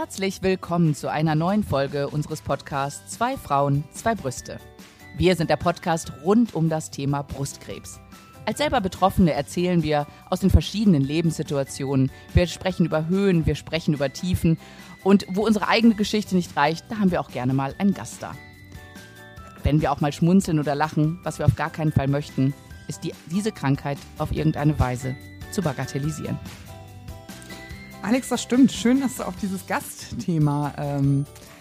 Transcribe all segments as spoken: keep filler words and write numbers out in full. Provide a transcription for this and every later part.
Herzlich willkommen zu einer neuen Folge unseres Podcasts Zwei Frauen, zwei Brüste. Wir sind der Podcast rund um das Thema Brustkrebs. Als selber Betroffene erzählen wir aus den verschiedenen Lebenssituationen. Wir sprechen über Höhen, wir sprechen über Tiefen. Und wo unsere eigene Geschichte nicht reicht, da haben wir auch gerne mal einen Gast da. Wenn wir auch mal schmunzeln oder lachen, was wir auf gar keinen Fall möchten, ist die, diese Krankheit auf irgendeine Weise zu bagatellisieren. Alex, das stimmt. Schön, dass du auf dieses Gastthema ähm,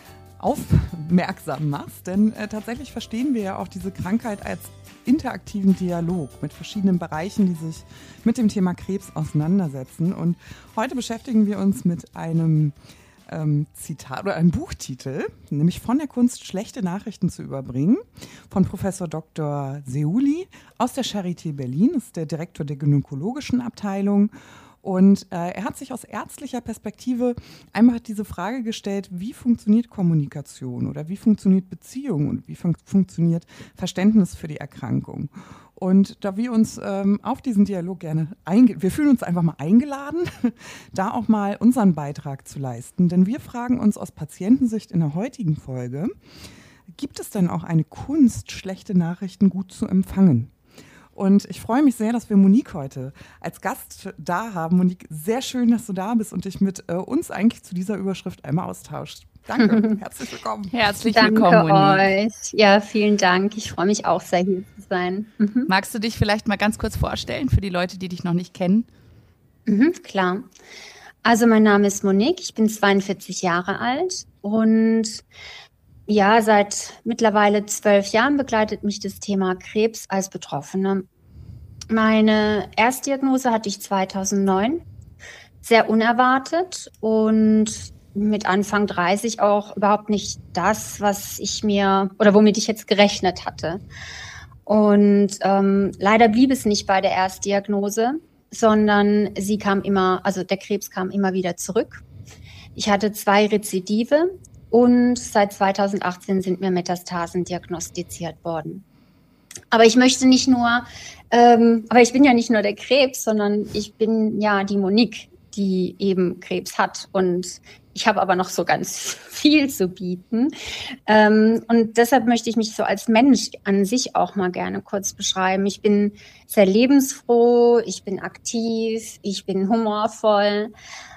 aufmerksam machst, denn äh, tatsächlich verstehen wir ja auch diese Krankheit als interaktiven Dialog mit verschiedenen Bereichen, die sich mit dem Thema Krebs auseinandersetzen. Und heute beschäftigen wir uns mit einem ähm, Zitat oder einem Buchtitel, nämlich Von der Kunst, schlechte Nachrichten zu überbringen, von Professor Doktor Seouli aus der Charité Berlin, ist der Direktor der gynäkologischen Abteilung. Und äh, er hat sich aus ärztlicher Perspektive einmal diese Frage gestellt, wie funktioniert Kommunikation oder wie funktioniert Beziehung und wie fun- funktioniert Verständnis für die Erkrankung. Und da wir uns ähm, auf diesen Dialog gerne, einge- wir fühlen uns einfach mal eingeladen, da auch mal unseren Beitrag zu leisten. Denn wir fragen uns aus Patientensicht in der heutigen Folge, gibt es denn auch eine Kunst, schlechte Nachrichten gut zu empfangen? Und ich freue mich sehr, dass wir Monique heute als Gast da haben. Monique, sehr schön, dass du da bist und dich mit äh, uns eigentlich zu dieser Überschrift einmal austauscht. Danke, herzlich willkommen. Herzlich Danke willkommen, Monique. euch. Ja, vielen Dank. Ich freue mich auch sehr, hier zu sein. Mhm. Magst du dich vielleicht mal ganz kurz vorstellen für die Leute, die dich noch nicht kennen? Mhm, klar. Also mein Name ist Monique, ich bin zweiundvierzig Jahre alt und ja, seit mittlerweile zwölf Jahren begleitet mich das Thema Krebs als Betroffene. Meine Erstdiagnose hatte ich zweitausendneun, sehr unerwartet und mit Anfang dreißig auch überhaupt nicht das, was ich mir oder womit ich jetzt gerechnet hatte. Und ähm, leider blieb es nicht bei der Erstdiagnose, sondern sie kam immer, also der Krebs kam immer wieder zurück. Ich hatte zwei Rezidive. Und seit zweitausendachtzehn sind mir Metastasen diagnostiziert worden. Aber ich möchte nicht nur, ähm, aber ich bin ja nicht nur der Krebs, sondern ich bin ja die Monique, die eben Krebs hat. Und ich habe aber noch so ganz viel zu bieten. Ähm, und deshalb möchte ich mich so als Mensch an sich auch mal gerne kurz beschreiben. Ich bin sehr lebensfroh, ich bin aktiv, ich bin humorvoll.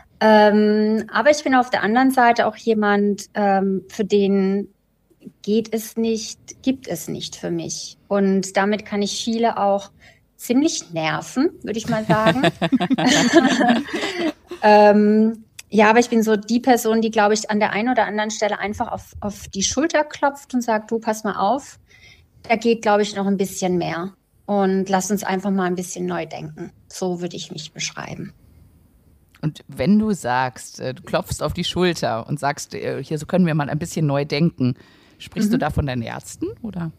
Ähm, aber ich bin auf der anderen Seite auch jemand, ähm, für den geht es nicht, gibt es nicht für mich. Und damit kann ich viele auch ziemlich nerven, würde ich mal sagen. ähm, ja, aber ich bin so die Person, die, glaube ich, an der einen oder anderen Stelle einfach auf, auf die Schulter klopft und sagt, du, pass mal auf, da geht, glaube ich, noch ein bisschen mehr. Und lass uns einfach mal ein bisschen neu denken. So würde ich mich beschreiben. Und wenn du sagst, du klopfst auf die Schulter und sagst, hier, so können wir mal ein bisschen neu denken, sprichst mhm. du da von deinen Ärzten, oder?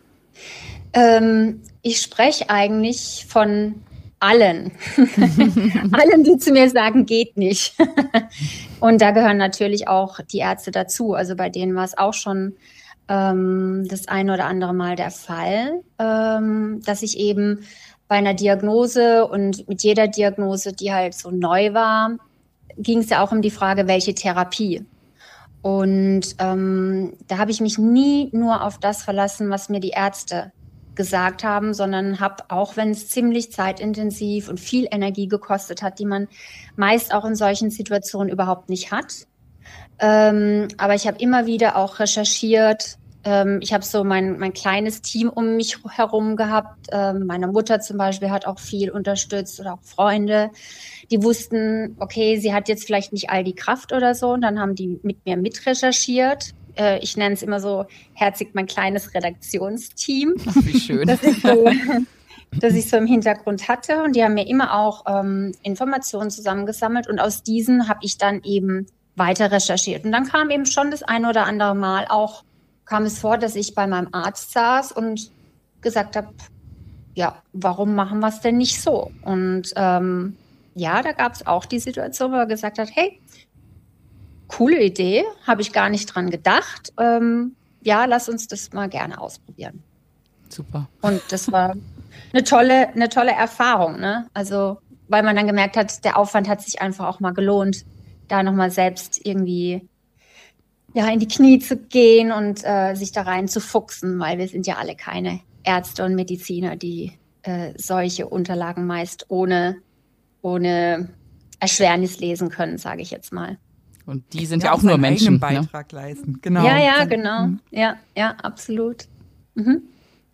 Ähm, ich spreche eigentlich von allen. Allen, die zu mir sagen, geht nicht. Und da gehören natürlich auch die Ärzte dazu. Also bei denen war es auch schon ähm, das ein oder andere Mal der Fall, ähm, dass ich eben bei einer Diagnose und mit jeder Diagnose, die halt so neu war, ging es ja auch um die Frage, welche Therapie. Und ähm, da habe ich mich nie nur auf das verlassen, was mir die Ärzte gesagt haben, sondern habe, auch wenn es ziemlich zeitintensiv und viel Energie gekostet hat, die man meist auch in solchen Situationen überhaupt nicht hat. Ähm, aber ich habe immer wieder auch recherchiert. Ich habe so mein, mein kleines Team um mich herum gehabt. Ähm, meine Mutter zum Beispiel hat auch viel unterstützt oder auch Freunde, die wussten, okay, sie hat jetzt vielleicht nicht all die Kraft oder so. Und dann haben die mit mir mitrecherchiert. Äh, ich nenne es immer so herzig mein kleines Redaktionsteam. Ach, wie schön. Das ist so, das ich so im Hintergrund hatte. Und die haben mir immer auch ähm, Informationen zusammengesammelt. Und aus diesen habe ich dann eben weiter recherchiert. Und dann kam eben schon das ein oder andere Mal auch kam es vor, dass ich bei meinem Arzt saß und gesagt habe, ja, warum machen wir es denn nicht so? Und ähm, ja, da gab es auch die Situation, wo er gesagt hat, hey, coole Idee, habe ich gar nicht dran gedacht. Ähm, ja, lass uns das mal gerne ausprobieren. Super. Und das war eine tolle, eine tolle Erfahrung, ne? Also, weil man dann gemerkt hat, der Aufwand hat sich einfach auch mal gelohnt, da nochmal selbst irgendwie ja, in die Knie zu gehen und äh, sich da rein zu fuchsen, weil wir sind ja alle keine Ärzte und Mediziner, die äh, solche Unterlagen meist ohne, ohne Erschwernis lesen können, sage ich jetzt mal. Und die sind ja, ja auch nur Menschen. Einen Beitrag ne? leisten, genau. Ja, ja, genau. Mhm. Ja, ja, absolut. Mhm.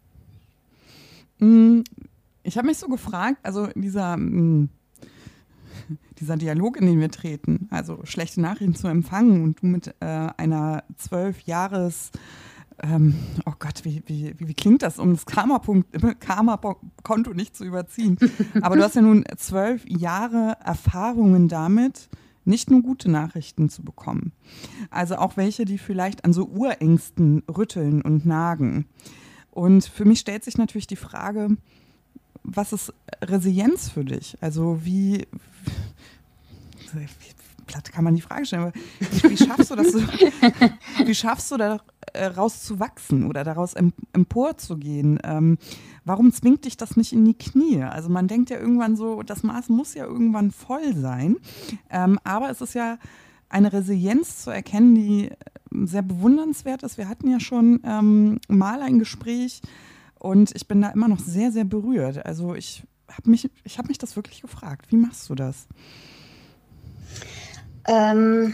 Ich habe mich so gefragt, also dieser, dieser Dialog, in den wir treten, also schlechte Nachrichten zu empfangen und du mit äh, einer zwölf Jahres, ähm, oh Gott, wie, wie, wie klingt das, um das Karma-Konto nicht zu überziehen. Aber du hast ja nun zwölf Jahre Erfahrungen damit, nicht nur gute Nachrichten zu bekommen. Also auch welche, die vielleicht an so Urängsten rütteln und nagen. Und für mich stellt sich natürlich die Frage, was ist Resilienz für dich? Also wie, wie platt kann man die Frage stellen, aber wie, wie schaffst du das, so, wie schaffst du daraus zu wachsen oder daraus emporzugehen? Ähm, warum zwingt dich das nicht in die Knie? Also man denkt ja irgendwann so, das Maß muss ja irgendwann voll sein, ähm, aber es ist ja eine Resilienz zu erkennen, die sehr bewundernswert ist. Wir hatten ja schon ähm, mal ein Gespräch und ich bin da immer noch sehr, sehr berührt. Also ich habe mich, ich habe mich das wirklich gefragt. Wie machst du das? Ähm,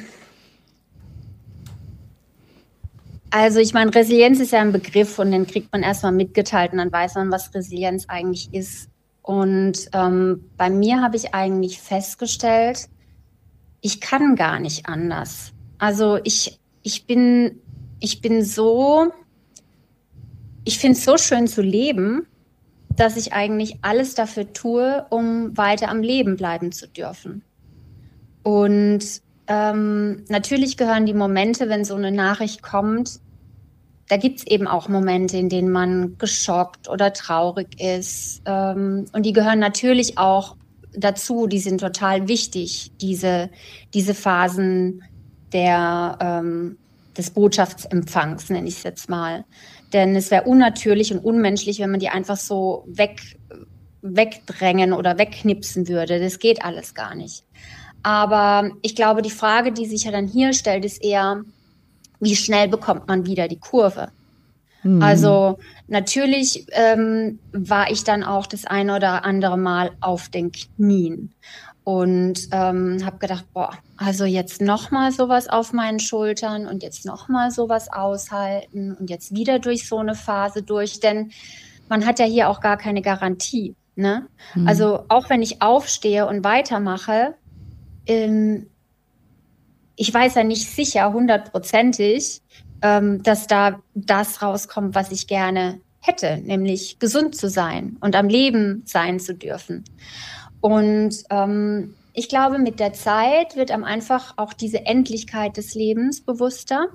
also ich meine, Resilienz ist ja ein Begriff und den kriegt man erstmal mitgeteilt und dann weiß man, was Resilienz eigentlich ist. Und ähm, bei mir habe ich eigentlich festgestellt, ich kann gar nicht anders. Also ich, ich bin, ich bin so, ich finde es so schön zu leben, dass ich eigentlich alles dafür tue, um weiter am Leben bleiben zu dürfen. Und ähm, natürlich gehören die Momente, wenn so eine Nachricht kommt, da gibt es eben auch Momente, in denen man geschockt oder traurig ist. Ähm, und die gehören natürlich auch dazu, die sind total wichtig, diese, diese Phasen der, ähm, des Botschaftsempfangs, nenne ich es jetzt mal. Denn es wäre unnatürlich und unmenschlich, wenn man die einfach so weg, wegdrängen oder wegknipsen würde. Das geht alles gar nicht. Aber ich glaube, die Frage, die sich ja dann hier stellt, ist eher, wie schnell bekommt man wieder die Kurve? Mhm. Also natürlich ähm, war ich dann auch das eine oder andere Mal auf den Knien und ähm, habe gedacht, boah, also jetzt nochmal sowas auf meinen Schultern und jetzt nochmal sowas aushalten und jetzt wieder durch so eine Phase durch, denn man hat ja hier auch gar keine Garantie, ne? Mhm. Also auch wenn ich aufstehe und weitermache, ähm, ich weiß ja nicht sicher, hundertprozentig, ähm, dass da das rauskommt, was ich gerne hätte, nämlich gesund zu sein und am Leben sein zu dürfen. Und ähm, ich glaube, mit der Zeit wird einem einfach auch diese Endlichkeit des Lebens bewusster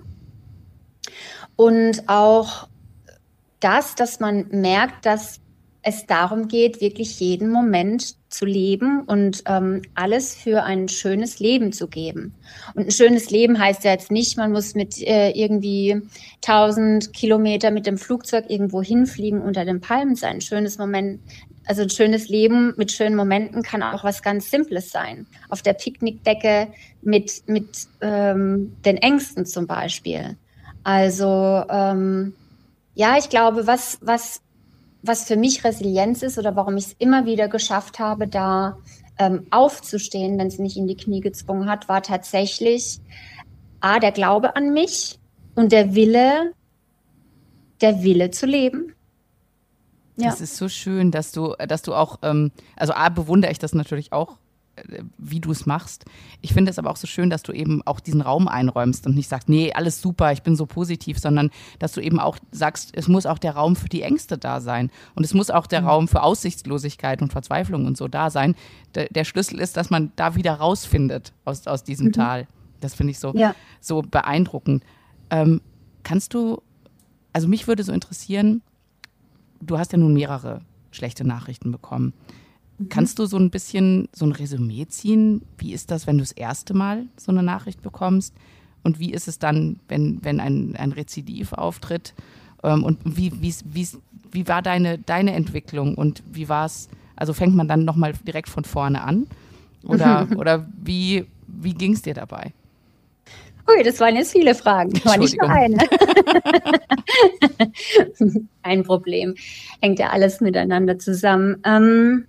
und auch das, dass man merkt, dass es darum geht, wirklich jeden Moment zu leben und ähm, alles für ein schönes Leben zu geben. Und ein schönes Leben heißt ja jetzt nicht, man muss mit äh, irgendwie tausend Kilometer mit dem Flugzeug irgendwo hinfliegen unter den Palmen sein. Ein schönes Moment, also ein schönes Leben mit schönen Momenten kann auch was ganz Simples sein. Auf der Picknickdecke mit, mit ähm, den Ängsten zum Beispiel. Also ähm, ja, ich glaube, was, was Was für mich Resilienz ist oder warum ich es immer wieder geschafft habe, da ähm, aufzustehen, wenn es mich in die Knie gezwungen hat, war tatsächlich A, der Glaube an mich und der Wille, der Wille zu leben. Ja. Das ist so schön, dass du, dass du auch, ähm, also A, bewundere ich das natürlich auch, wie du es machst. Ich finde es aber auch so schön, dass du eben auch diesen Raum einräumst und nicht sagst, nee, alles super, ich bin so positiv, sondern dass du eben auch sagst, es muss auch der Raum für die Ängste da sein und es muss auch der mhm. Raum für Aussichtslosigkeit und Verzweiflung und so da sein. Der, der Schlüssel ist, dass man da wieder rausfindet aus, aus diesem mhm. Tal. Das finde ich so, ja. so beeindruckend. Ähm, kannst du, also mich würde so interessieren, du hast ja nun mehrere schlechte Nachrichten bekommen. Kannst du so ein bisschen so ein Resümee ziehen? Wie ist das, wenn du das erste Mal so eine Nachricht bekommst? Und wie ist es dann, wenn, wenn ein, ein Rezidiv auftritt? Und wie, wie, wie, wie war deine, deine Entwicklung? Und wie war es, also fängt man dann nochmal direkt von vorne an? Oder, oder wie, wie ging es dir dabei? Ui, das waren jetzt viele Fragen. Das war nicht nur eine. Kein Problem. Hängt ja alles miteinander zusammen. Ähm,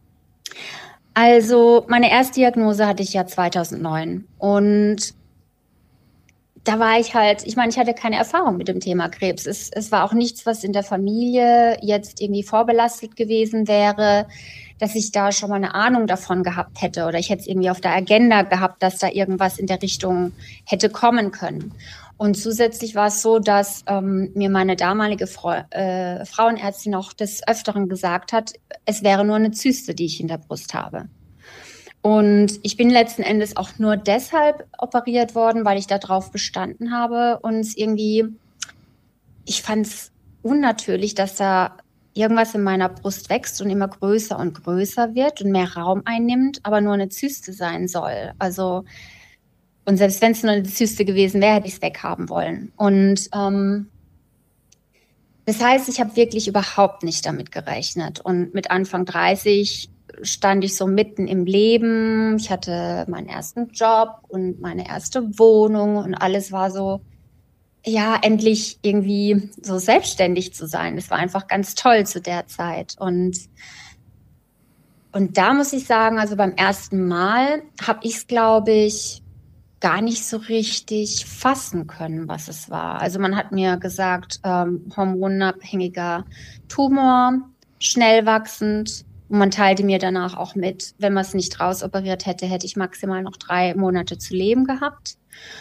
also meine Erstdiagnose hatte ich ja zweitausendneun und da war ich halt, ich meine, ich hatte keine Erfahrung mit dem Thema Krebs. Es, es war auch nichts, was in der Familie jetzt irgendwie vorbelastet gewesen wäre, dass ich da schon mal eine Ahnung davon gehabt hätte oder ich hätte es irgendwie auf der Agenda gehabt, dass da irgendwas in der Richtung hätte kommen können. Und zusätzlich war es so, dass ähm, mir meine damalige Frau, äh, Frauenärztin auch des Öfteren gesagt hat, es wäre nur eine Zyste, die ich in der Brust habe. Und ich bin letzten Endes auch nur deshalb operiert worden, weil ich da drauf bestanden habe und irgendwie, ich fand es unnatürlich, dass da irgendwas in meiner Brust wächst und immer größer und größer wird und mehr Raum einnimmt, aber nur eine Zyste sein soll. Also, und selbst wenn es nur eine Zyste gewesen wäre, hätte ich es weghaben wollen. Und ähm, das heißt, ich habe wirklich überhaupt nicht damit gerechnet. Und mit Anfang dreißig stand ich so mitten im Leben. Ich hatte meinen ersten Job und meine erste Wohnung und alles war so, ja, endlich irgendwie so selbstständig zu sein. Das war einfach ganz toll zu der Zeit. Und, und da muss ich sagen, also beim ersten Mal habe ich es, glaube ich, gar nicht so richtig fassen können, was es war. Also man hat mir gesagt, ähm, hormonabhängiger Tumor, schnell wachsend. Und man teilte mir danach auch mit, wenn man es nicht rausoperiert hätte, hätte ich maximal noch drei Monate zu leben gehabt.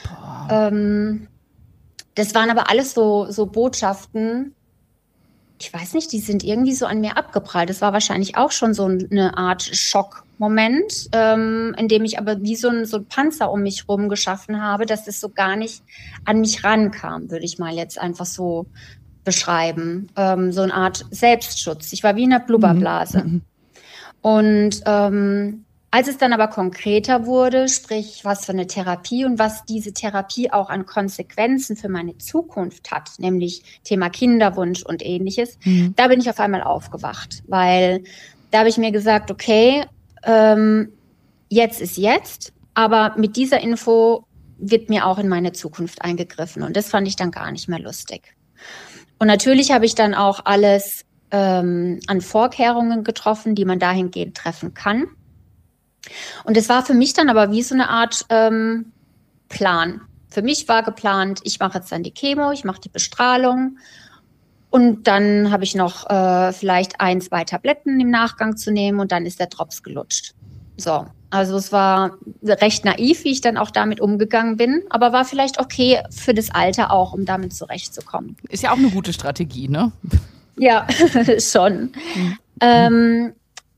Ähm, das waren aber alles so, so Botschaften, ich weiß nicht, die sind irgendwie so an mir abgeprallt. Das war wahrscheinlich auch schon so eine Art Schockmoment, ähm, in dem ich aber wie so ein, so ein Panzer um mich rum geschaffen habe, dass es so gar nicht an mich rankam, würde ich mal jetzt einfach so beschreiben. Ähm, so eine Art Selbstschutz. Ich war wie in einer Blubberblase. Mhm. Und ähm, als es dann aber konkreter wurde, sprich was für eine Therapie und was diese Therapie auch an Konsequenzen für meine Zukunft hat, nämlich Thema Kinderwunsch und ähnliches, mhm. da bin ich auf einmal aufgewacht, weil da habe ich mir gesagt, okay, ähm, jetzt ist jetzt, aber mit dieser Info wird mir auch in meine Zukunft eingegriffen und das fand ich dann gar nicht mehr lustig. Und natürlich habe ich dann auch alles ähm, an Vorkehrungen getroffen, die man dahingehend treffen kann. Und es war für mich dann aber wie so eine Art ähm, Plan. Für mich war geplant, ich mache jetzt dann die Chemo, ich mache die Bestrahlung und dann habe ich noch äh, vielleicht ein, zwei Tabletten im Nachgang zu nehmen und dann ist der Drops gelutscht. So, also es war recht naiv, wie ich dann auch damit umgegangen bin, aber war vielleicht okay für das Alter auch, um damit zurechtzukommen. Ist ja auch eine gute Strategie, ne? Ja, schon. Mhm. Ähm,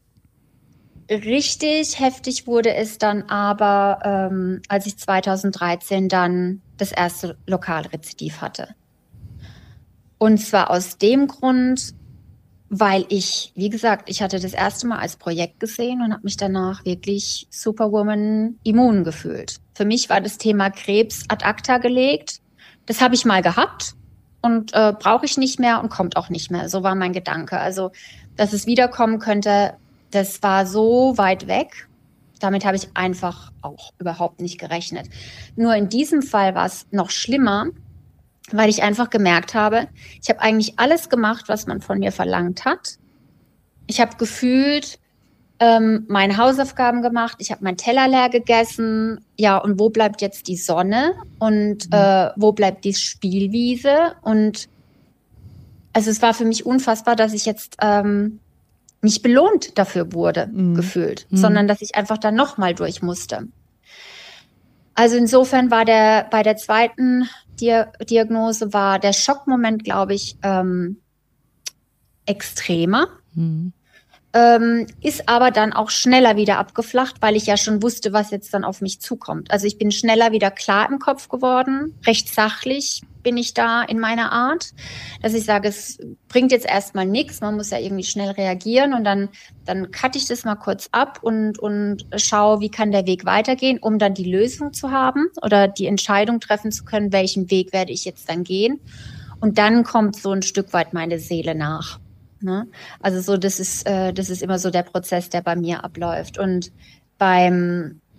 Richtig heftig wurde es dann aber, ähm, als ich zweitausenddreizehn dann das erste Lokalrezidiv hatte. Und zwar aus dem Grund, weil ich, wie gesagt, ich hatte das erste Mal als Projekt gesehen und habe mich danach wirklich Superwoman immun gefühlt. Für mich war das Thema Krebs ad acta gelegt. Das habe ich mal gehabt und äh, brauche ich nicht mehr und kommt auch nicht mehr. So war mein Gedanke. Also, dass es wiederkommen könnte, das war so weit weg, damit habe ich einfach auch überhaupt nicht gerechnet. Nur in diesem Fall war es noch schlimmer, weil ich einfach gemerkt habe, ich habe eigentlich alles gemacht, was man von mir verlangt hat. Ich habe gefühlt ähm, meine Hausaufgaben gemacht, ich habe meinen Teller leer gegessen. Ja, und wo bleibt jetzt die Sonne? Und mhm. äh, wo bleibt die Spielwiese? Und also es war für mich unfassbar, dass ich jetzt ähm, nicht belohnt dafür wurde, mhm. gefühlt, mhm. sondern dass ich einfach dann nochmal durch musste. Also insofern war der bei der zweiten Dia- Diagnose war der Schockmoment, glaube ich, ähm, extremer, mhm. ähm, ist aber dann auch schneller wieder abgeflacht, weil ich ja schon wusste, was jetzt dann auf mich zukommt. Also ich bin schneller wieder klar im Kopf geworden, recht sachlich bin ich da in meiner Art, dass ich sage, es bringt jetzt erstmal nichts, man muss ja irgendwie schnell reagieren und dann, dann cutte ich das mal kurz ab und, und schaue, wie kann der Weg weitergehen, um dann die Lösung zu haben oder die Entscheidung treffen zu können, welchen Weg werde ich jetzt dann gehen. Und dann kommt so ein Stück weit meine Seele nach. Ne? Also so, das ist, äh, das ist immer so der Prozess, der bei mir abläuft. Und beim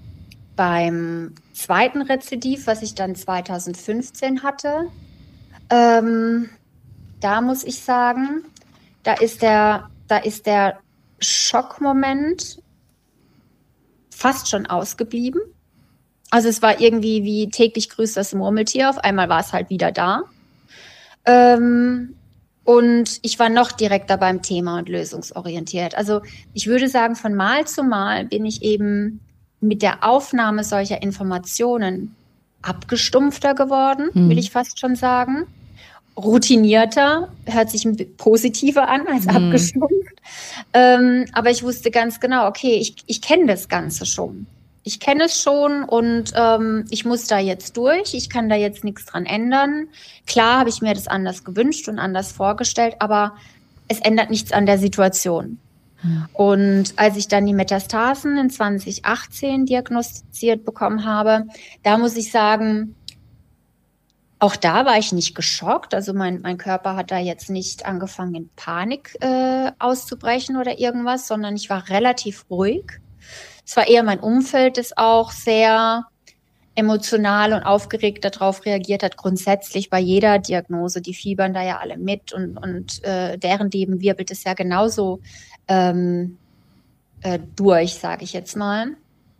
beim zweiten Rezidiv, was ich dann zweitausendfünfzehn hatte, ähm, da muss ich sagen, da ist der, da ist der Schockmoment fast schon ausgeblieben. Also es war irgendwie wie täglich grüßt das Murmeltier, auf einmal war es halt wieder da. Ähm, und ich war noch direkter beim Thema und lösungsorientiert. Also ich würde sagen, von Mal zu Mal bin ich eben mit der Aufnahme solcher Informationen abgestumpfter geworden, hm. will ich fast schon sagen. Routinierter, hört sich positiver an als hm. abgestumpft. Ähm, aber ich wusste ganz genau, okay, ich, ich kenne das Ganze schon. Ich kenne es schon und ähm, ich muss da jetzt durch. Ich kann da jetzt nichts dran ändern. Klar habe ich mir das anders gewünscht und anders vorgestellt, aber es ändert nichts an der Situation. Mhm. Und als ich dann die Metastasen in zwanzig achtzehn diagnostiziert bekommen habe, da muss ich sagen, auch da war ich nicht geschockt. Also mein, mein Körper hat da jetzt nicht angefangen, in Panik äh, auszubrechen oder irgendwas, sondern ich war relativ ruhig. Es war eher mein Umfeld, das auch sehr emotional und aufgeregt darauf reagiert hat. Grundsätzlich bei jeder Diagnose, die fiebern da ja alle mit und, und äh, deren Leben wirbelt es ja genauso ähm, äh, durch, sage ich jetzt mal.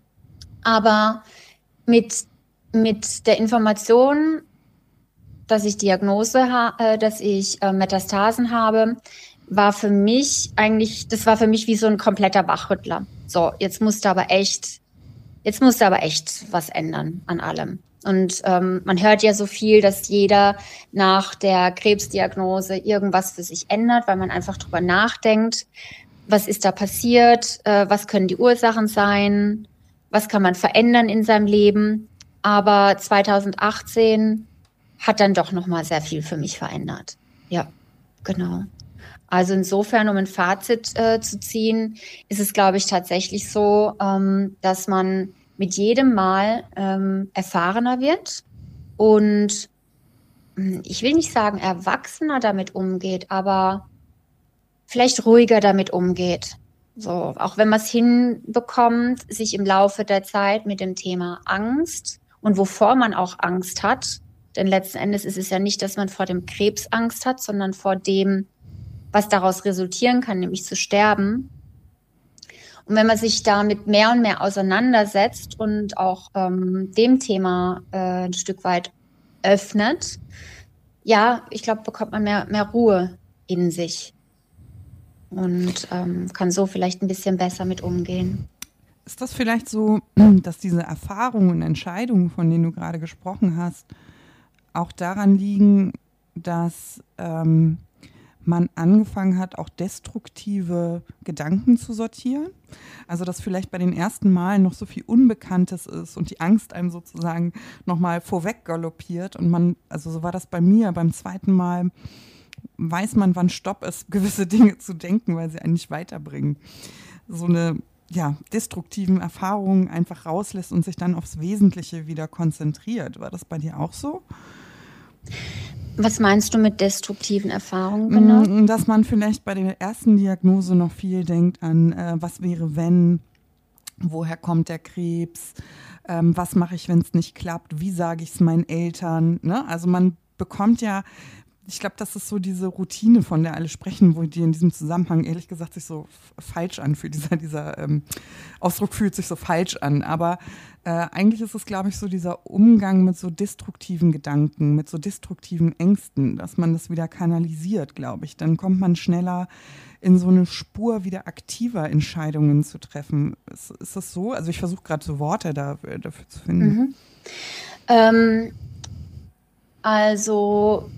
Aber mit, mit der Information, dass ich Diagnose, ha- äh, dass ich äh, Metastasen habe, war für mich eigentlich, das war für mich wie so ein kompletter Wachrüttler. So, jetzt musste aber echt, jetzt musste aber echt was ändern an allem. Und ähm, man hört ja so viel, dass jeder nach der Krebsdiagnose irgendwas für sich ändert, weil man einfach drüber nachdenkt, was ist da passiert, äh, was können die Ursachen sein, was kann man verändern in seinem Leben. Aber zweitausendachtzehn hat dann doch nochmal sehr viel für mich verändert. Ja, genau. Also insofern, um ein Fazit äh, zu ziehen, ist es, glaube ich, tatsächlich so, ähm, dass man mit jedem Mal ähm, erfahrener wird und ich will nicht sagen erwachsener damit umgeht, aber vielleicht ruhiger damit umgeht. So, auch wenn man es hinbekommt, sich im Laufe der Zeit mit dem Thema Angst und wovor man auch Angst hat, denn letzten Endes ist es ja nicht, dass man vor dem Krebs Angst hat, sondern vor dem, was daraus resultieren kann, nämlich zu sterben. Und wenn man sich damit mehr und mehr auseinandersetzt und auch ähm, dem Thema äh, ein Stück weit öffnet, ja, ich glaube, bekommt man mehr, mehr Ruhe in sich und ähm, kann so vielleicht ein bisschen besser mit umgehen. Ist das vielleicht so, dass diese Erfahrungen und Entscheidungen, von denen du gerade gesprochen hast, auch daran liegen, dass ähm, man angefangen hat, auch destruktive Gedanken zu sortieren? Also dass vielleicht bei den ersten Malen noch so viel Unbekanntes ist und die Angst einem sozusagen nochmal vorweg galoppiert und man, also so war das bei mir, beim zweiten Mal weiß man, wann Stopp ist, gewisse Dinge zu denken, weil sie einen nicht weiterbringen. So eine, ja, destruktiven Erfahrungen einfach rauslässt und sich dann aufs Wesentliche wieder konzentriert. War das bei dir auch so? Was meinst du mit destruktiven Erfahrungen genau? Dass man vielleicht bei der ersten Diagnose noch viel denkt an, äh, was wäre wenn, woher kommt der Krebs, ähm, was mache ich, wenn es nicht klappt, wie sage ich es meinen Eltern, ne? Also man bekommt ja, ich glaube, das ist so diese Routine, von der alle sprechen, wo die in diesem Zusammenhang ehrlich gesagt sich so f- falsch anfühlt. Dieser, dieser ähm, Ausdruck fühlt sich so falsch an. Aber äh, eigentlich ist es, glaube ich, so dieser Umgang mit so destruktiven Gedanken, mit so destruktiven Ängsten, dass man das wieder kanalisiert, glaube ich. Dann kommt man schneller in so eine Spur, wieder aktiver Entscheidungen zu treffen. Ist, ist das so? Also ich versuche gerade so Worte da, dafür zu finden. Mhm. Ähm, also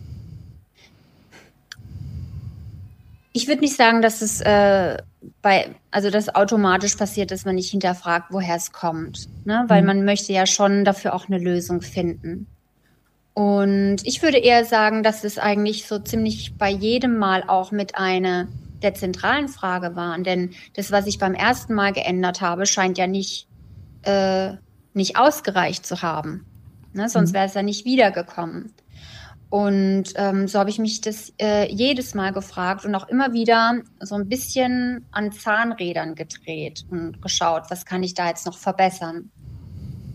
ich würde nicht sagen, dass es äh, bei, also das automatisch passiert, dass man nicht hinterfragt, woher es kommt, ne? Weil mhm. man möchte ja schon dafür auch eine Lösung finden. Und ich würde eher sagen, dass es eigentlich so ziemlich bei jedem Mal auch mit einer der zentralen Frage war. Denn das, was ich beim ersten Mal geändert habe, scheint ja nicht, äh, nicht ausgereicht zu haben. Ne? Sonst mhm. wäre es ja nicht wiedergekommen. Und ähm, so habe ich mich das äh, jedes Mal gefragt und auch immer wieder so ein bisschen an Zahnrädern gedreht und geschaut, was kann ich da jetzt noch verbessern.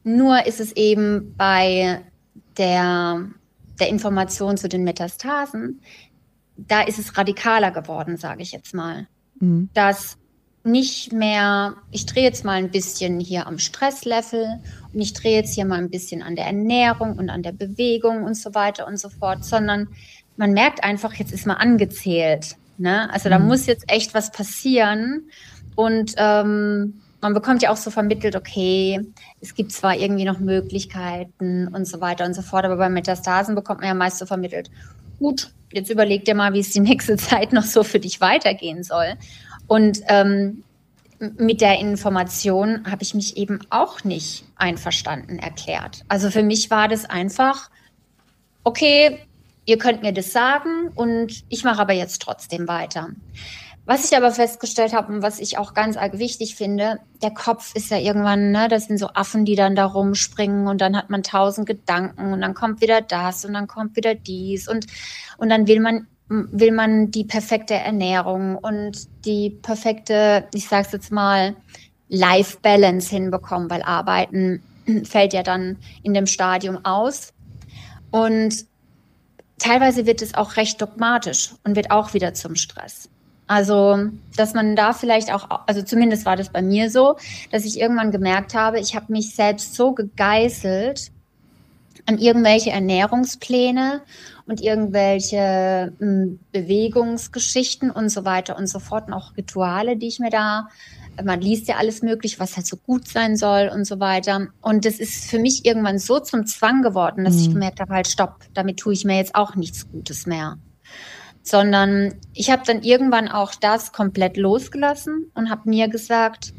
Nur ist es eben bei der, der Information zu den Metastasen, da ist es radikaler geworden, sage ich jetzt mal. Mhm. Dass nicht mehr, ich drehe jetzt mal ein bisschen hier am Stresslevel und ich drehe jetzt hier mal ein bisschen an der Ernährung und an der Bewegung und so weiter und so fort, sondern man merkt einfach, jetzt ist man angezählt. Ne? Also da mhm. muss jetzt echt was passieren und ähm, man bekommt ja auch so vermittelt, okay, es gibt zwar irgendwie noch Möglichkeiten und so weiter und so fort, aber bei Metastasen bekommt man ja meist so vermittelt, gut, jetzt überleg dir mal, wie es die nächste Zeit noch so für dich weitergehen soll. Und ähm, mit der Information habe ich mich eben auch nicht einverstanden erklärt. Also für mich war das einfach, okay, ihr könnt mir das sagen und ich mache aber jetzt trotzdem weiter. Was ich aber festgestellt habe und was ich auch ganz arg wichtig finde, der Kopf ist ja irgendwann, ne, das sind so Affen, die dann da rumspringen und dann hat man tausend Gedanken und dann kommt wieder das und dann kommt wieder dies und, und dann will man will man die perfekte Ernährung und die perfekte, ich sag's jetzt mal, Life-Balance hinbekommen, weil Arbeiten fällt ja dann in dem Stadium aus. Und teilweise wird es auch recht dogmatisch und wird auch wieder zum Stress. Also, dass man da vielleicht auch, also zumindest war das bei mir so, dass ich irgendwann gemerkt habe, ich habe mich selbst so gegeißelt an irgendwelche Ernährungspläne und irgendwelche m, Bewegungsgeschichten und so weiter und so fort und auch Rituale, die ich mir da, man liest ja alles Mögliche, was halt so gut sein soll und so weiter. Und das ist für mich irgendwann so zum Zwang geworden, dass mhm. ich gemerkt habe, halt stopp, damit tue ich mir jetzt auch nichts Gutes mehr. Sondern ich habe dann irgendwann auch das komplett losgelassen und habe mir gesagt,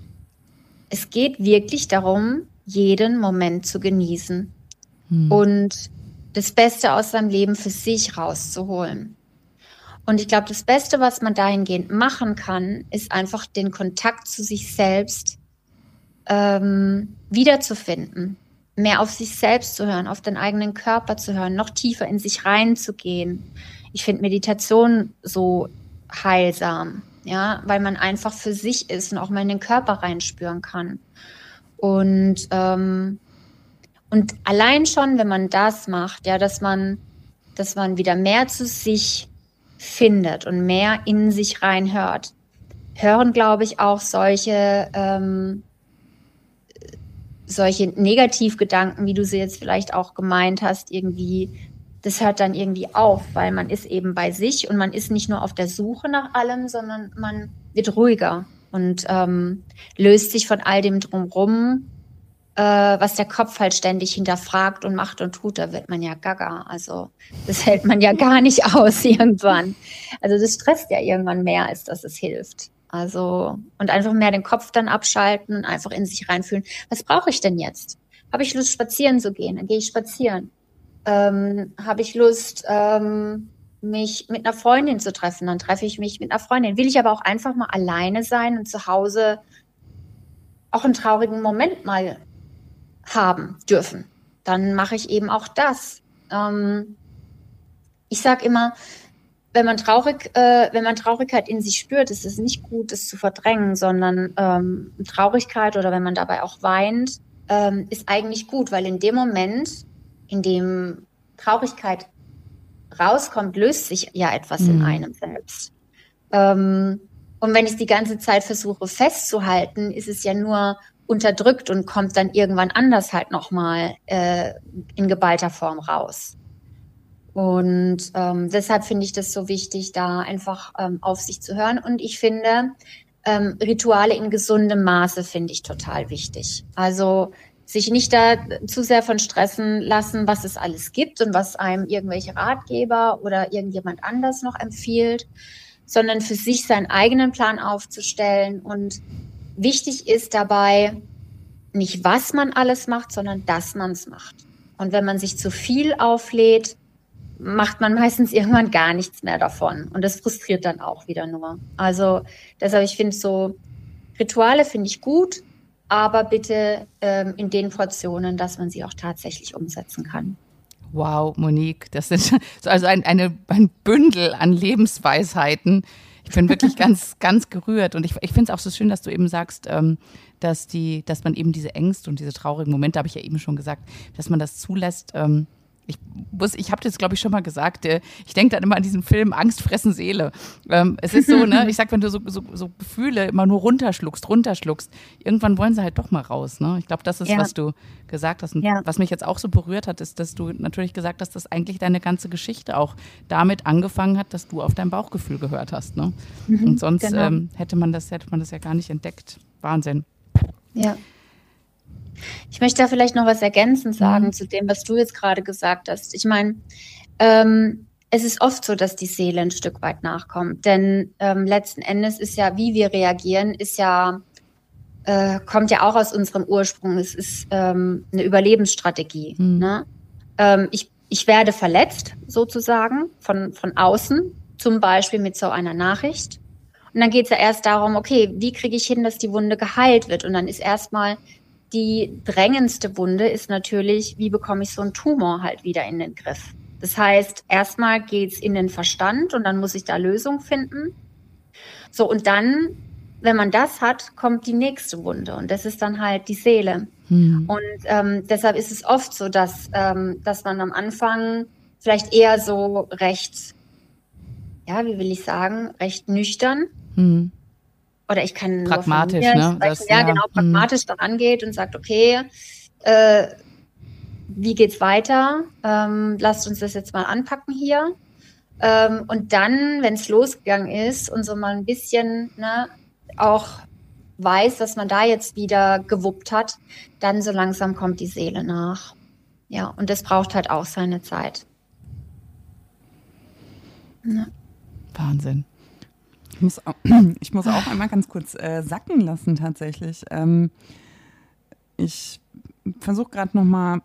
es geht wirklich darum, jeden Moment zu genießen. Und das Beste aus seinem Leben für sich rauszuholen. Und ich glaube, das Beste, was man dahingehend machen kann, ist einfach den Kontakt zu sich selbst ähm, wiederzufinden. Mehr auf sich selbst zu hören, auf den eigenen Körper zu hören, noch tiefer in sich reinzugehen. Ich finde Meditation so heilsam, ja, weil man einfach für sich ist und auch mal in den Körper reinspüren kann. Und ähm, Und allein schon, wenn man das macht, ja, dass man, dass man wieder mehr zu sich findet und mehr in sich reinhört, hören, glaube ich, auch solche, ähm, solche Negativgedanken, wie du sie jetzt vielleicht auch gemeint hast, irgendwie, das hört dann irgendwie auf, weil man ist eben bei sich und man ist nicht nur auf der Suche nach allem, sondern man wird ruhiger und ähm, löst sich von all dem drumherum, was der Kopf halt ständig hinterfragt und macht und tut, da wird man ja gaga. Also das hält man ja gar nicht aus irgendwann. Also das stresst ja irgendwann mehr, als dass es hilft. Also und einfach mehr den Kopf dann abschalten und einfach in sich reinfühlen. Was brauche ich denn jetzt? Habe ich Lust, spazieren zu gehen? Dann gehe ich spazieren. Ähm, habe ich Lust, ähm, mich mit einer Freundin zu treffen? Dann treffe ich mich mit einer Freundin. Will ich aber auch einfach mal alleine sein und zu Hause auch einen traurigen Moment mal haben dürfen, dann mache ich eben auch das. Ähm, ich sage immer, wenn man traurig, äh, wenn man Traurigkeit in sich spürt, ist es nicht gut, das zu verdrängen, sondern ähm, Traurigkeit oder wenn man dabei auch weint, ähm, ist eigentlich gut, weil in dem Moment, in dem Traurigkeit rauskommt, löst sich ja etwas mhm. in einem selbst. Ähm, und wenn ich es die ganze Zeit versuche festzuhalten, ist es ja nur unterdrückt und kommt dann irgendwann anders halt nochmal äh, in geballter Form raus. Und ähm, deshalb finde ich das so wichtig, da einfach ähm, auf sich zu hören. Und ich finde, ähm, Rituale in gesundem Maße finde ich total wichtig. Also sich nicht da zu sehr von stressen lassen, was es alles gibt und was einem irgendwelche Ratgeber oder irgendjemand anders noch empfiehlt, sondern für sich seinen eigenen Plan aufzustellen. Und wichtig ist dabei nicht, was man alles macht, sondern dass man es macht. Und wenn man sich zu viel auflädt, macht man meistens irgendwann gar nichts mehr davon. Und das frustriert dann auch wieder nur. Also deshalb, ich finde so, Rituale finde ich gut, aber bitte ähm, in den Portionen, dass man sie auch tatsächlich umsetzen kann. Wow, Monique, das ist also ein, eine, ein Bündel an Lebensweisheiten. Ich bin wirklich ganz, ganz gerührt und ich, ich finde es auch so schön, dass du eben sagst, ähm, dass die, dass man eben diese Ängste und diese traurigen Momente, habe ich ja eben schon gesagt, dass man das zulässt. Ähm, ich muss, ich habe das, glaube ich, schon mal gesagt. Äh, ich denke dann immer an diesen Film Angst fressen Seele. Ähm, es ist so, ne? Ich sag, wenn du so, so, so Gefühle immer nur runterschluckst, runterschluckst, irgendwann wollen sie halt doch mal raus. Ne? Ich glaube, das ist, ja. was du gesagt hast. Und ja. was mich jetzt auch so berührt hat, ist, dass du natürlich gesagt hast, dass eigentlich deine ganze Geschichte auch damit angefangen hat, dass du auf dein Bauchgefühl gehört hast. Ne? Mhm, und sonst genau. ähm, hätte man das, hätte man das ja gar nicht entdeckt. Wahnsinn. Ja. Ich möchte da vielleicht noch was ergänzend sagen mhm. zu dem, was du jetzt gerade gesagt hast. Ich meine, ähm, es ist oft so, dass die Seele ein Stück weit nachkommt. Denn ähm, letzten Endes ist ja, wie wir reagieren, ist ja, äh, kommt ja auch aus unserem Ursprung. Es ist ähm, eine Überlebensstrategie. Mhm. Ne? Ähm, ich, ich werde verletzt, sozusagen, von, von außen, zum Beispiel mit so einer Nachricht. Und dann geht es ja erst darum, okay, wie kriege ich hin, dass die Wunde geheilt wird? Und dann ist erstmal die drängendste Wunde ist natürlich, wie bekomme ich so einen Tumor halt wieder in den Griff? Das heißt, erstmal geht's in den Verstand und dann muss ich da Lösungen finden. So, und dann, wenn man das hat, kommt die nächste Wunde und das ist dann halt die Seele. Hm. Und ähm, deshalb ist es oft so, dass, ähm, dass man am Anfang vielleicht eher so recht, ja, wie will ich sagen, recht nüchtern hm. oder ich kann pragmatisch, nur ne? Das, ja, ja, genau, pragmatisch dann angeht und sagt, okay, äh, wie geht's weiter? Ähm, lasst uns das jetzt mal anpacken hier. Ähm, und dann, wenn es losgegangen ist und so mal ein bisschen ne, auch weiß, dass man da jetzt wieder gewuppt hat, dann so langsam kommt die Seele nach. Ja, und das braucht halt auch seine Zeit. Ja. Wahnsinn. Ich muss, auch, ich muss auch einmal ganz kurz äh, sacken lassen tatsächlich. Ähm, ich versuche gerade nochmal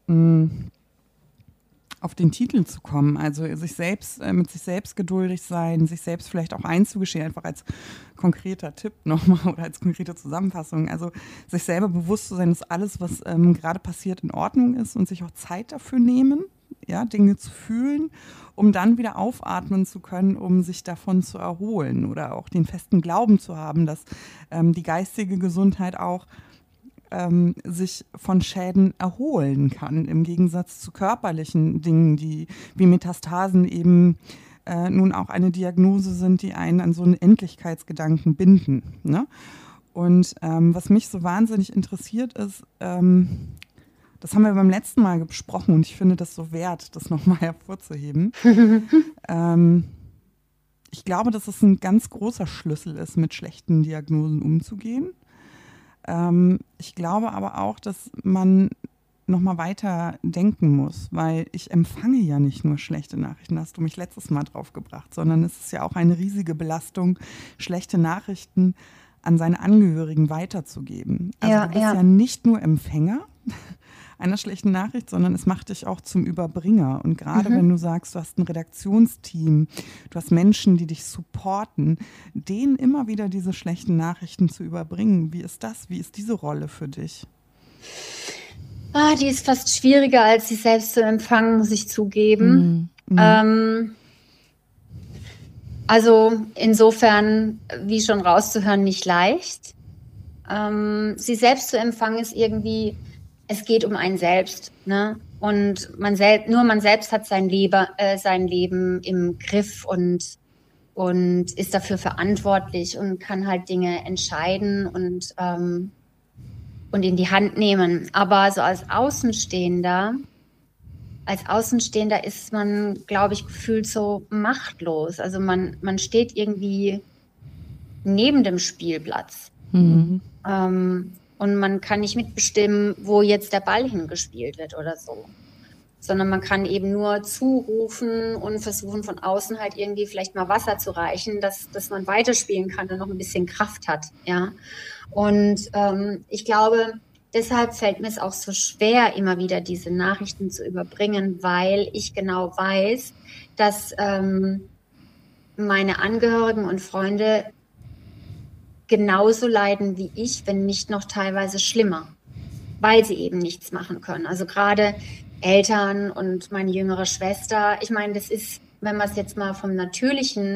auf den Titel zu kommen. Also sich selbst, äh, mit sich selbst geduldig sein, sich selbst vielleicht auch einzugestehen, einfach als konkreter Tipp nochmal oder als konkrete Zusammenfassung. Also sich selber bewusst zu sein, dass alles, was ähm, gerade passiert, in Ordnung ist und sich auch Zeit dafür nehmen, ja, Dinge zu fühlen, um dann wieder aufatmen zu können, um sich davon zu erholen oder auch den festen Glauben zu haben, dass ähm, die geistige Gesundheit auch ähm, sich von Schäden erholen kann, im Gegensatz zu körperlichen Dingen, die wie Metastasen eben äh, nun auch eine Diagnose sind, die einen an so einen Endlichkeitsgedanken binden. Ne? Und ähm, was mich so wahnsinnig interessiert ist, ähm, das haben wir beim letzten Mal besprochen und ich finde das so wert, das nochmal hervorzuheben. ähm, ich glaube, dass es ein ganz großer Schlüssel ist, mit schlechten Diagnosen umzugehen. Ähm, ich glaube aber auch, dass man nochmal weiter denken muss, weil ich empfange ja nicht nur schlechte Nachrichten, da hast du mich letztes Mal drauf gebracht, sondern es ist ja auch eine riesige Belastung, schlechte Nachrichten an seine Angehörigen weiterzugeben. Also ja, du bist ja. ja nicht nur Empfänger einer schlechten Nachricht, sondern es macht dich auch zum Überbringer. Und gerade mhm. wenn du sagst, du hast ein Redaktionsteam, du hast Menschen, die dich supporten, denen immer wieder diese schlechten Nachrichten zu überbringen. Wie ist das? Wie ist diese Rolle für dich? Ah, die ist fast schwieriger, als sie selbst zu empfangen, muss ich zugeben. Mhm. Ähm, also insofern, wie schon rauszuhören, nicht leicht. Ähm, sie selbst zu empfangen ist irgendwie, es geht um einen selbst, ne? Und man selbst, nur man selbst hat sein Leben, äh, sein Leben im Griff und, und ist dafür verantwortlich und kann halt Dinge entscheiden und, ähm, und in die Hand nehmen. Aber so als Außenstehender, als Außenstehender ist man, glaube ich, gefühlt so machtlos. Also man, man steht irgendwie neben dem Spielplatz. Mhm. Ähm, Und man kann nicht mitbestimmen, wo jetzt der Ball hingespielt wird oder so. Sondern man kann eben nur zurufen und versuchen, von außen halt irgendwie vielleicht mal Wasser zu reichen, dass, dass man weiterspielen kann und noch ein bisschen Kraft hat. Ja. Und ähm, ich glaube, deshalb fällt mir es auch so schwer, immer wieder diese Nachrichten zu überbringen, weil ich genau weiß, dass ähm, meine Angehörigen und Freunde genauso leiden wie ich, wenn nicht noch teilweise schlimmer, weil sie eben nichts machen können. Also gerade Eltern und meine jüngere Schwester, ich meine, das ist, wenn man es jetzt mal vom Natürlichen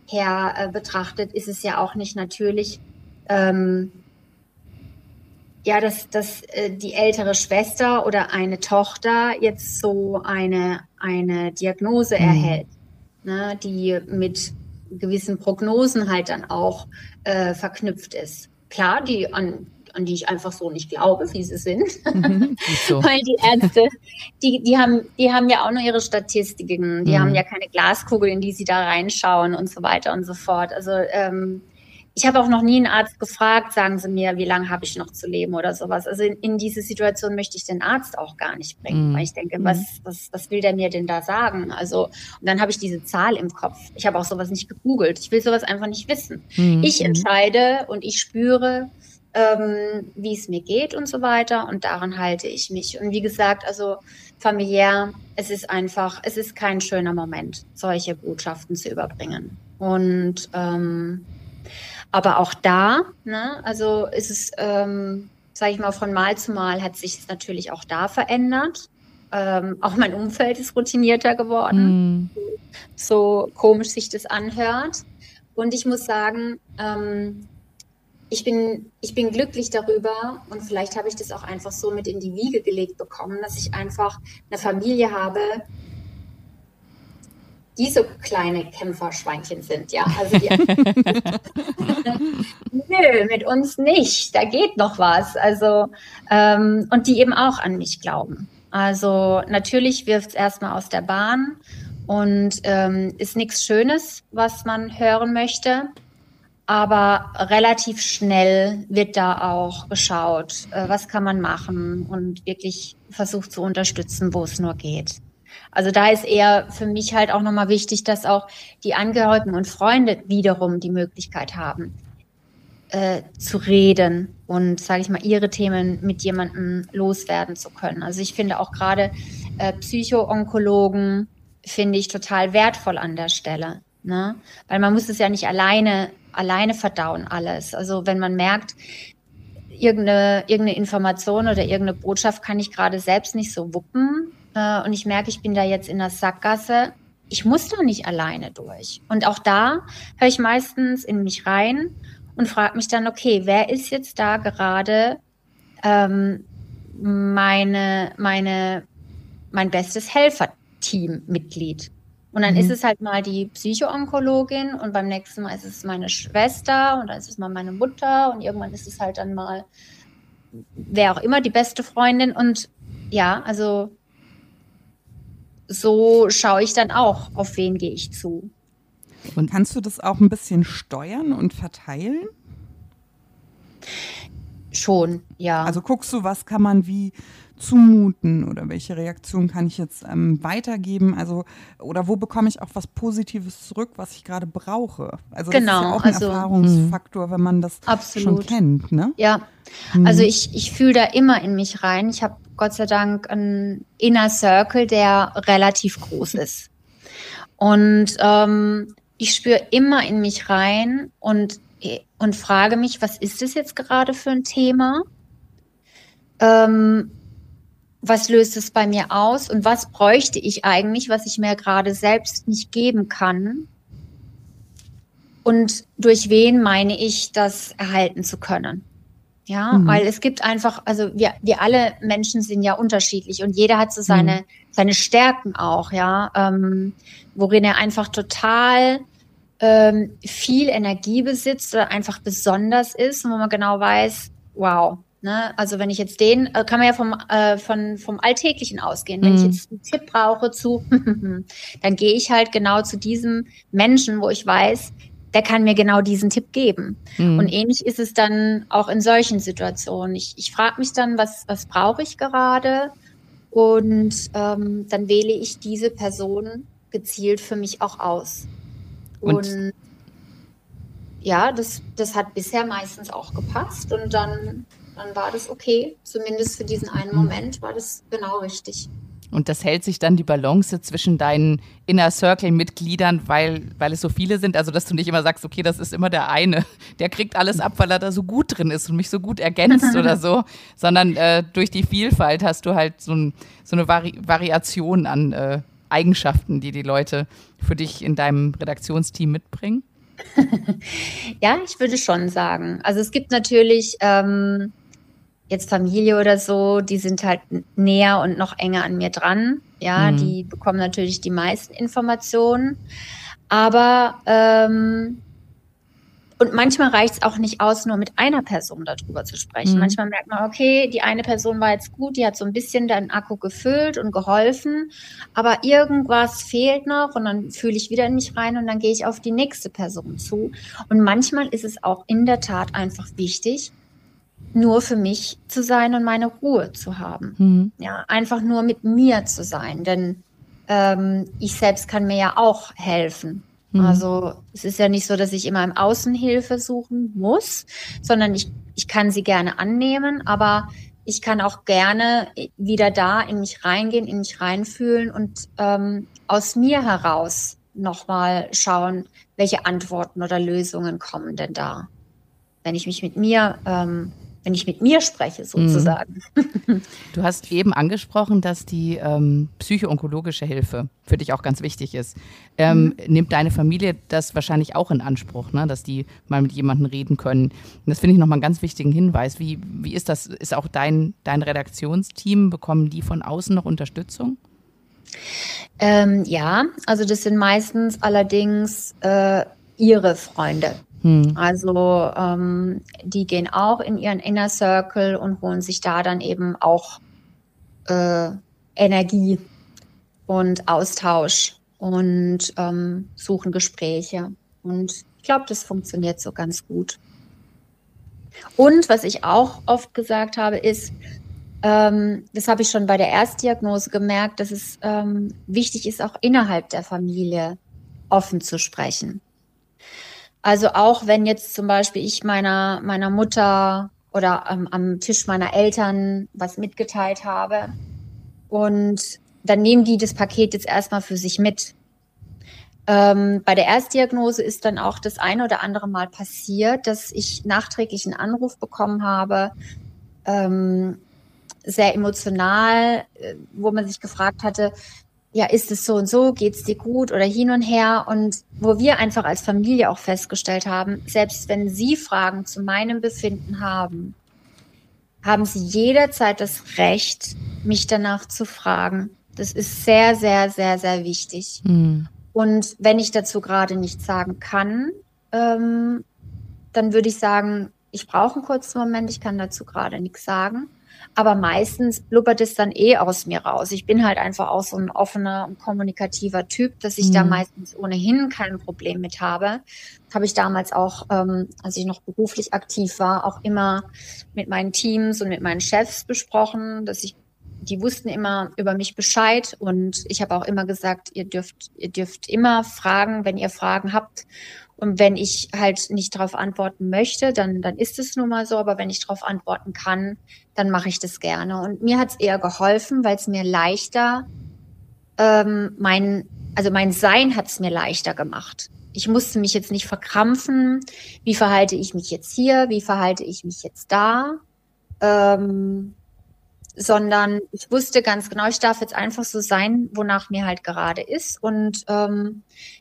her äh, betrachtet, ist es ja auch nicht natürlich, ähm, ja, dass, dass äh, die ältere Schwester oder eine Tochter jetzt so eine, eine Diagnose mhm. erhält, ne, die mit gewissen Prognosen halt dann auch äh, verknüpft ist. Klar, die an, an die ich einfach so nicht glaube, wie sie sind. Mhm, so. Weil die Ärzte, die, die, haben, die haben ja auch nur ihre Statistiken, die mhm. haben ja keine Glaskugel, in die sie da reinschauen und so weiter und so fort. Also ähm, ich habe auch noch nie einen Arzt gefragt, sagen Sie mir, wie lange habe ich noch zu leben oder sowas. Also in, in diese Situation möchte ich den Arzt auch gar nicht bringen, mm. weil ich denke, mm. was, was, was will der mir denn da sagen? Also, und dann habe ich diese Zahl im Kopf. Ich habe auch sowas nicht gegoogelt. Ich will sowas einfach nicht wissen. Mm. Ich entscheide und ich spüre, ähm, wie es mir geht und so weiter. Und daran halte ich mich. Und wie gesagt, also familiär, es ist einfach, es ist kein schöner Moment, solche Botschaften zu überbringen. Und ähm, aber auch da, ne, also ist es, ähm, sage ich mal, von Mal zu Mal hat sich es natürlich auch da verändert. Ähm, auch mein Umfeld ist routinierter geworden, mm. so komisch sich das anhört. Und ich muss sagen, ähm, ich bin, ich bin glücklich darüber und vielleicht habe ich das auch einfach so mit in die Wiege gelegt bekommen, dass ich einfach eine Familie habe, die so kleine Kämpferschweinchen sind, ja. Also die nö, mit uns nicht, da geht noch was. Also ähm, und die eben auch an mich glauben. Also natürlich wirft es erstmal aus der Bahn und ähm, ist nichts Schönes, was man hören möchte. Aber relativ schnell wird da auch geschaut, äh, was kann man machen und wirklich versucht zu unterstützen, wo es nur geht. Also da ist eher für mich halt auch nochmal wichtig, dass auch die Angehörigen und Freunde wiederum die Möglichkeit haben, äh, zu reden und, sage ich mal, ihre Themen mit jemandem loswerden zu können. Also ich finde auch gerade äh, Psycho-Onkologen finde ich total wertvoll an der Stelle, ne? Weil man muss es ja nicht alleine, alleine verdauen alles. Also wenn man merkt, irgendeine, irgendeine Information oder irgendeine Botschaft kann ich gerade selbst nicht so wuppen, und ich merke, ich bin da jetzt in der Sackgasse, ich muss da nicht alleine durch. Und auch da höre ich meistens in mich rein und frage mich dann, okay, wer ist jetzt da gerade ähm, meine, meine, mein bestes Helferteam-Mitglied? Und dann mhm. ist es halt mal die Psycho-Onkologin und beim nächsten Mal ist es meine Schwester und dann ist es mal meine Mutter und irgendwann ist es halt dann mal wer auch immer, die beste Freundin. Und ja, also so schaue ich dann auch, auf wen gehe ich zu. Und kannst du das auch ein bisschen steuern und verteilen? Schon, ja. Also guckst du, was kann man wie zumuten oder welche Reaktion kann ich jetzt ähm, weitergeben? Also oder wo bekomme ich auch was Positives zurück, was ich gerade brauche? Also das genau, ist ja auch ein also, Erfahrungsfaktor, wenn man das absolut. schon kennt, ne? Ja, mhm. also ich, ich fühle da immer in mich rein. Ich habe Gott sei Dank einen Inner Circle, der relativ groß ist. Und ähm, ich spüre immer in mich rein und, und frage mich, was ist das jetzt gerade für ein Thema? Ähm, was löst es bei mir aus? Und was bräuchte ich eigentlich, was ich mir gerade selbst nicht geben kann? Und durch wen meine ich, das erhalten zu können? Ja, mhm. weil es gibt einfach, also wir, wir alle Menschen sind ja unterschiedlich und jeder hat so seine, mhm. seine Stärken auch, ja, ähm, worin er einfach total ähm, viel Energie besitzt oder einfach besonders ist und wo man genau weiß, wow, ne, also wenn ich jetzt den, kann man ja vom, äh, von, vom Alltäglichen ausgehen, wenn mhm. ich jetzt einen Tipp brauche zu, dann gehe ich halt genau zu diesem Menschen, wo ich weiß, der kann mir genau diesen Tipp geben. Mhm. Und ähnlich ist es dann auch in solchen Situationen. Ich, ich frage mich dann, was, was brauche ich gerade? Und ähm, dann wähle ich diese Person gezielt für mich auch aus. Und, und ja, das, das hat bisher meistens auch gepasst. Und dann, dann war das okay. Zumindest für diesen einen Moment war das genau richtig. Und das hält sich dann die Balance zwischen deinen Inner Circle-Mitgliedern, weil, weil es so viele sind, also dass du nicht immer sagst, okay, das ist immer der eine, der kriegt alles ab, weil er da so gut drin ist und mich so gut ergänzt oder so, sondern äh, durch die Vielfalt hast du halt so, ein, so eine Vari- Variation an äh, Eigenschaften, die die Leute für dich in deinem Redaktionsteam mitbringen. Ja, ich würde schon sagen. Also es gibt natürlich ähm, jetzt Familie oder so, die sind halt näher und noch enger an mir dran. Ja, Mhm. die bekommen natürlich die meisten Informationen. Aber ähm, und manchmal reicht es auch nicht aus, nur mit einer Person darüber zu sprechen. Mhm. Manchmal merkt man, okay, die eine Person war jetzt gut, die hat so ein bisschen den Akku gefüllt und geholfen, aber irgendwas fehlt noch und dann fühle ich wieder in mich rein und dann gehe ich auf die nächste Person zu. Und manchmal ist es auch in der Tat einfach wichtig, nur für mich zu sein und meine Ruhe zu haben. Mhm. Ja, einfach nur mit mir zu sein, denn ähm, ich selbst kann mir ja auch helfen. Mhm. Also es ist ja nicht so, dass ich immer im Außen Hilfe suchen muss, sondern ich, ich kann sie gerne annehmen, aber ich kann auch gerne wieder da in mich reingehen, in mich reinfühlen und ähm, aus mir heraus nochmal schauen, welche Antworten oder Lösungen kommen denn da, wenn ich mich mit mir, ähm, wenn ich mit mir spreche sozusagen. Du hast eben angesprochen, dass die ähm, psycho-onkologische Hilfe für dich auch ganz wichtig ist. Ähm, Mhm. Nimmt deine Familie das wahrscheinlich auch in Anspruch, ne? Dass die mal mit jemandem reden können? Und das finde ich nochmal einen ganz wichtigen Hinweis. Wie, wie ist das? Ist auch dein, dein Redaktionsteam, bekommen die von außen noch Unterstützung? Ähm, ja, also das sind meistens allerdings äh, ihre Freunde. Hm. Also ähm, die gehen auch in ihren Inner Circle und holen sich da dann eben auch äh, Energie und Austausch und ähm, suchen Gespräche. Und ich glaube, das funktioniert so ganz gut. Und was ich auch oft gesagt habe, ist, ähm, das habe ich schon bei der Erstdiagnose gemerkt, dass es ähm, wichtig ist, auch innerhalb der Familie offen zu sprechen. Also auch wenn jetzt zum Beispiel ich meiner, meiner Mutter oder ähm, am Tisch meiner Eltern was mitgeteilt habe und dann nehmen die das Paket jetzt erstmal für sich mit. Ähm, bei der Erstdiagnose ist dann auch das eine oder andere Mal passiert, dass ich nachträglich einen Anruf bekommen habe, ähm, sehr emotional, äh, wo man sich gefragt hatte, ja, ist es so und so, geht's dir gut oder hin und her? Und wo wir einfach als Familie auch festgestellt haben, selbst wenn Sie Fragen zu meinem Befinden haben, haben Sie jederzeit das Recht, mich danach zu fragen. Das ist sehr, sehr, sehr, sehr wichtig. Hm. Und wenn ich dazu gerade nichts sagen kann, ähm, dann würde ich sagen, ich brauche einen kurzen Moment, ich kann dazu gerade nichts sagen. Aber meistens blubbert es dann eh aus mir raus. Ich bin halt einfach auch so ein offener und kommunikativer Typ, dass ich Mhm. da meistens ohnehin kein Problem mit habe. Das habe ich damals auch, ähm, als ich noch beruflich aktiv war, auch immer mit meinen Teams und mit meinen Chefs besprochen, dass ich, die wussten immer über mich Bescheid und ich habe auch immer gesagt, ihr dürft, ihr dürft immer fragen, wenn ihr Fragen habt. Und wenn ich halt nicht darauf antworten möchte, dann, dann ist es nun mal so. Aber wenn ich darauf antworten kann, dann mache ich das gerne. Und mir hat es eher geholfen, weil es mir leichter, ähm, mein, also mein Sein hat es mir leichter gemacht. Ich musste mich jetzt nicht verkrampfen. Wie verhalte ich mich jetzt hier? Wie verhalte ich mich jetzt da? Ähm, sondern ich wusste ganz genau, ich darf jetzt einfach so sein, wonach mir halt gerade ist. Und ähm,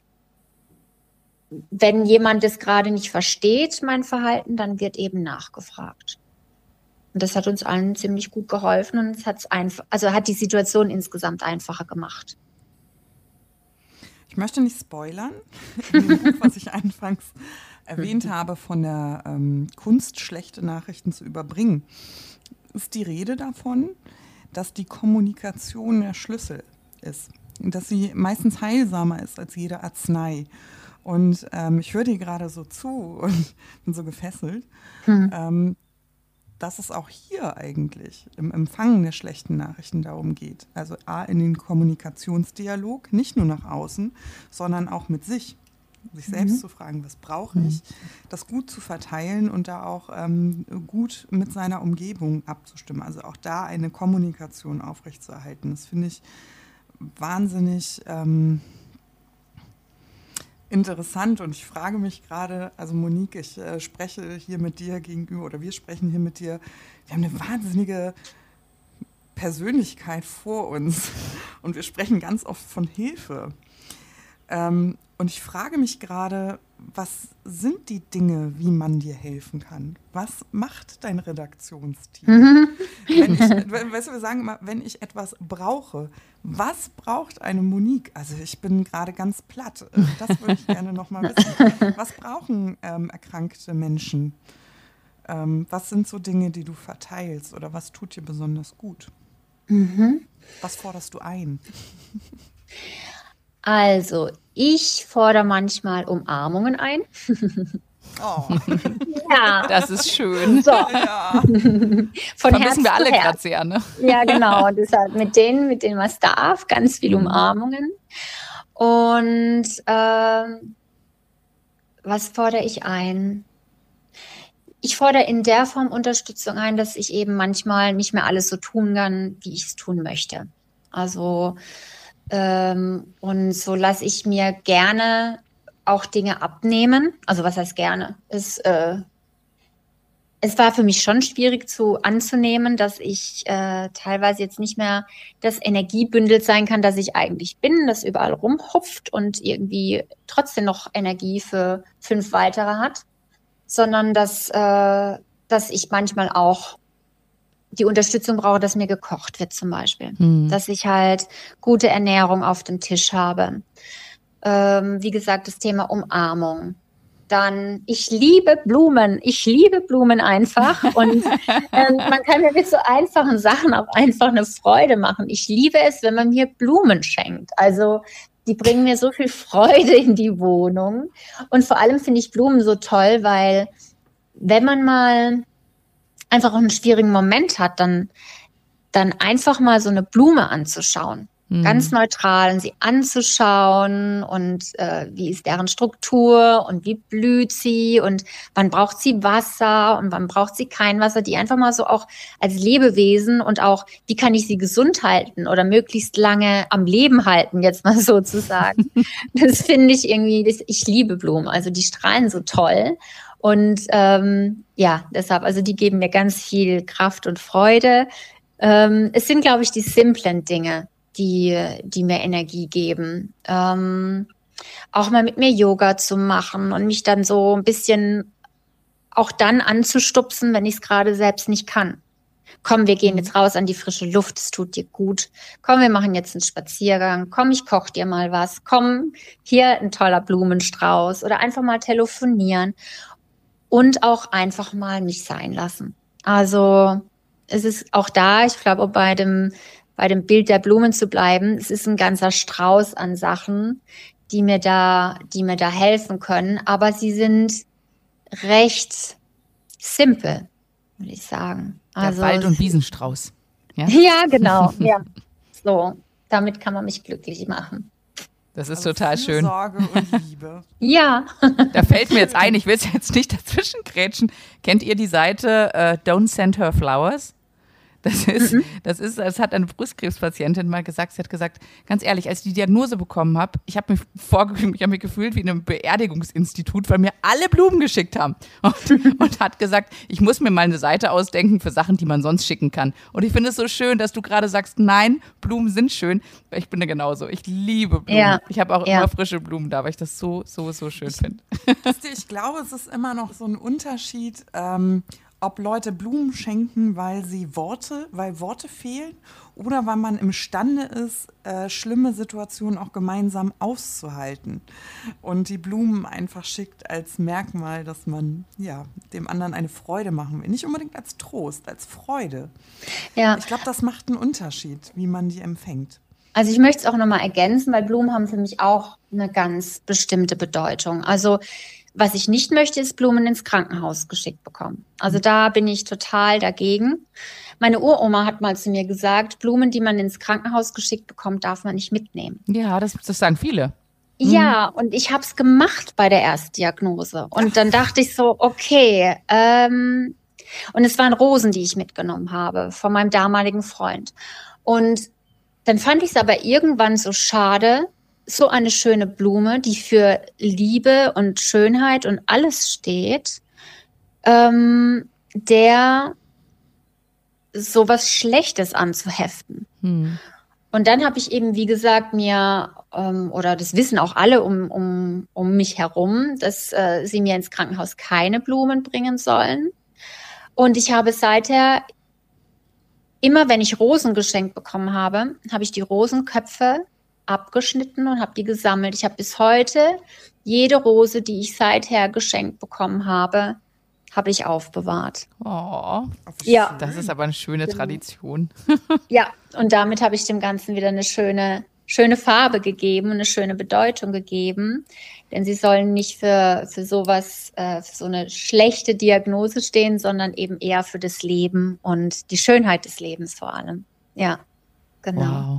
wenn jemand das gerade nicht versteht, mein Verhalten, dann wird eben nachgefragt. Und das hat uns allen ziemlich gut geholfen und es hat's einfach, also hat die Situation insgesamt einfacher gemacht. Ich möchte nicht spoilern, in dem Buch, was ich anfangs erwähnt habe, von der ähm, Kunst, schlechte Nachrichten zu überbringen, ist die Rede davon, dass die Kommunikation der Schlüssel ist. Und dass sie meistens heilsamer ist als jede Arznei. Und ähm, ich höre dir gerade so zu und bin so gefesselt, Hm. ähm, dass es auch hier eigentlich im Empfangen der schlechten Nachrichten darum geht. Also A, in den Kommunikationsdialog, nicht nur nach außen, sondern auch mit sich. Sich selbst Mhm. zu fragen, was brauche ich, das gut zu verteilen und da auch ähm, gut mit seiner Umgebung abzustimmen. Also auch da eine Kommunikation aufrechtzuerhalten. Das finde ich wahnsinnig ähm, interessant und ich frage mich gerade, also Monique, ich äh, spreche hier mit dir gegenüber oder wir sprechen hier mit dir, wir haben eine wahnsinnige Persönlichkeit vor uns und wir sprechen ganz oft von Hilfe. Ähm, und ich frage mich gerade, was sind die Dinge, wie man dir helfen kann? Was macht dein Redaktionsteam? Mhm. Wenn ich, weißt du, wir sagen immer, wenn ich etwas brauche, was braucht eine Monique? Also ich bin gerade ganz platt. Das würde ich gerne noch mal wissen. Was brauchen ähm, erkrankte Menschen? Ähm, was sind so Dinge, die du verteilst oder was tut dir besonders gut? Mhm. Was forderst du ein? Also, ich fordere manchmal Umarmungen ein. Oh. Ja. Das ist schön. So. Ja. Von vermissen wir alle gerade sehr, ne? Ja, genau. Deshalb mit denen, mit denen was darf, ganz viel Umarmungen. Und ähm, was fordere ich ein? Ich fordere in der Form Unterstützung ein, dass ich eben manchmal nicht mehr alles so tun kann, wie ich es tun möchte. Also ähm, und so lasse ich mir gerne auch Dinge abnehmen. Also was heißt gerne? Es, äh, es war für mich schon schwierig zu anzunehmen, dass ich äh, teilweise jetzt nicht mehr das Energiebündel sein kann, das ich eigentlich bin, das überall rumhupft und irgendwie trotzdem noch Energie für fünf weitere hat, sondern dass, äh, dass ich manchmal auch die Unterstützung brauche, dass mir gekocht wird zum Beispiel. Mhm. Dass ich halt gute Ernährung auf dem Tisch habe. Ähm, wie gesagt, das Thema Umarmung. Dann, ich liebe Blumen. Ich liebe Blumen einfach. Und ähm, man kann mir mit so einfachen Sachen auch einfach eine Freude machen. Ich liebe es, wenn man mir Blumen schenkt. Also die bringen mir so viel Freude in die Wohnung. Und vor allem finde ich Blumen so toll, weil wenn man mal einfach auch einen schwierigen Moment hat, dann, dann einfach mal so eine Blume anzuschauen. Mhm. Ganz neutral und sie anzuschauen und äh, wie ist deren Struktur und wie blüht sie und wann braucht sie Wasser und wann braucht sie kein Wasser, die einfach mal so auch als Lebewesen und auch, wie kann ich sie gesund halten oder möglichst lange am Leben halten, jetzt mal sozusagen. Das finde ich irgendwie, das, ich liebe Blumen, also die strahlen so toll. Und ähm, ja, deshalb, also die geben mir ganz viel Kraft und Freude. Ähm, es sind, glaube ich, die simplen Dinge, die, die mir Energie geben. Ähm, auch mal mit mir Yoga zu machen und mich dann so ein bisschen auch dann anzustupsen, wenn ich es gerade selbst nicht kann. Komm, wir gehen jetzt raus an die frische Luft, es tut dir gut. Komm, wir machen jetzt einen Spaziergang. Komm, ich koche dir mal was. Komm, hier ein toller Blumenstrauß oder einfach mal telefonieren. Und auch einfach mal nicht sein lassen. Also es ist auch da, ich glaube, bei dem, bei dem Bild der Blumen zu bleiben, es ist ein ganzer Strauß an Sachen, die mir da, die mir da helfen können. Aber sie sind recht simpel, würde ich sagen. Also, der Wald- und Wiesenstrauß. Ja, ja genau. Ja. So, damit kann man mich glücklich machen. Das ist also total schön. Sorge und Liebe. Ja. Da fällt mir jetzt ein, ich will es jetzt nicht dazwischen grätschen. Kennt ihr die Seite äh, Don't Send Her Flowers? Das ist, mhm. das ist, das hat eine Brustkrebspatientin mal gesagt. Sie hat gesagt, ganz ehrlich, als ich die Diagnose bekommen habe, ich habe mich vorgefühlt, ich habe mich gefühlt wie in einem Beerdigungsinstitut, weil mir alle Blumen geschickt haben. Und, und hat gesagt, ich muss mir mal eine Seite ausdenken für Sachen, die man sonst schicken kann. Und ich finde es so schön, dass du gerade sagst, nein, Blumen sind schön. Ich bin da genauso. Ich liebe Blumen. Ja. Ich habe auch ja. immer frische Blumen da, weil ich das so, so, so schön finde. Ich glaube, es ist immer noch so ein Unterschied, ähm, ob Leute Blumen schenken, weil sie Worte, weil Worte fehlen oder weil man imstande ist, äh, schlimme Situationen auch gemeinsam auszuhalten und die Blumen einfach schickt als Merkmal, dass man ja dem anderen eine Freude machen will. Nicht unbedingt als Trost, als Freude. Ja. Ich glaube, das macht einen Unterschied, wie man die empfängt. Also ich möchte es auch nochmal ergänzen, weil Blumen haben für mich auch eine ganz bestimmte Bedeutung. Also was ich nicht möchte, ist Blumen ins Krankenhaus geschickt bekommen. Also da bin ich total dagegen. Meine Uroma hat mal zu mir gesagt, Blumen, die man ins Krankenhaus geschickt bekommt, darf man nicht mitnehmen. Ja, das, das sagen viele. Ja, und ich habe es gemacht bei der Erstdiagnose. Und dann dachte ich so, okay, ähm, und es waren Rosen, die ich mitgenommen habe von meinem damaligen Freund. Und dann fand ich es aber irgendwann so schade, so eine schöne Blume, die für Liebe und Schönheit und alles steht, ähm, der sowas Schlechtes anzuheften. Hm. Und dann habe ich eben, wie gesagt, mir, ähm, oder das wissen auch alle um, um, um mich herum, dass äh, sie mir ins Krankenhaus keine Blumen bringen sollen. Und ich habe seither, immer wenn ich Rosen geschenkt bekommen habe, habe ich die Rosenköpfe abgeschnitten und habe die gesammelt. Ich habe bis heute jede Rose, die ich seither geschenkt bekommen habe, habe ich aufbewahrt. Oh, ja. Das ist aber eine schöne Tradition. Ja, und damit habe ich dem Ganzen wieder eine schöne, schöne Farbe gegeben, eine schöne Bedeutung gegeben. Denn sie sollen nicht für, für sowas, äh, für so eine schlechte Diagnose stehen, sondern eben eher für das Leben und die Schönheit des Lebens vor allem. Ja, genau. Wow.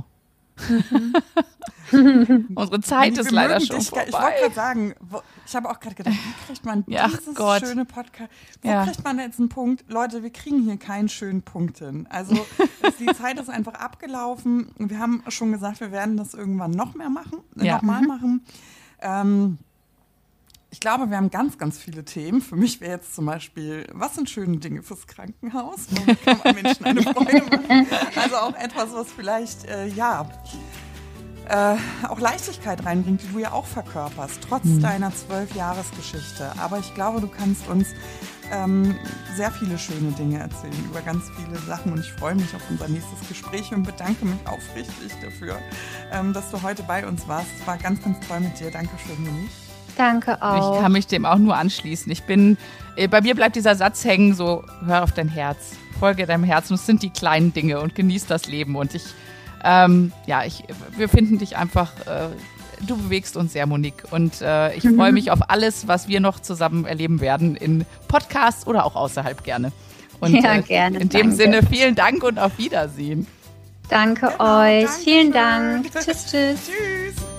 Mhm. Unsere Zeit ist leider schon dich, vorbei. Ich wollte gerade sagen, wo, ich habe auch gerade gedacht, wie kriegt man ja, dieses Gott. schöne Podcast, wo ja. kriegt man jetzt einen Punkt? Leute, wir kriegen hier keinen schönen Punkt hin. Also die Zeit ist einfach abgelaufen. Wir haben schon gesagt, wir werden das irgendwann noch mehr machen, ja. nochmal mhm. machen. Ähm, Ich glaube, wir haben ganz, ganz viele Themen. Für mich wäre jetzt zum Beispiel, was sind schöne Dinge fürs Krankenhaus? Wie kann man Menschen eine Freude machen? Also auch etwas, was vielleicht, äh, ja, äh, auch Leichtigkeit reinbringt, die du ja auch verkörperst, trotz mhm. deiner zwölf-Jahres-Geschichte. Aber ich glaube, du kannst uns ähm, sehr viele schöne Dinge erzählen über ganz viele Sachen. Und ich freue mich auf unser nächstes Gespräch und bedanke mich aufrichtig dafür, ähm, dass du heute bei uns warst. Es war ganz, ganz toll mit dir. Dankeschön, Monique. Danke auch. Ich kann mich dem auch nur anschließen. Ich bin, äh, bei mir bleibt dieser Satz hängen, so, hör auf dein Herz, folge deinem Herzen. Es sind die kleinen Dinge und genieß das Leben. Und ich, ähm, ja, ich, wir finden dich einfach, äh, du bewegst uns sehr, Monique. Und äh, ich mhm. freue mich auf alles, was wir noch zusammen erleben werden, in Podcasts oder auch außerhalb gerne. Und ja, äh, gerne. in dem danke. Sinne, vielen Dank und auf Wiedersehen. Danke genau, euch. Danke Vielen schön. Dank. Tschüss, tschüss. Tschüss.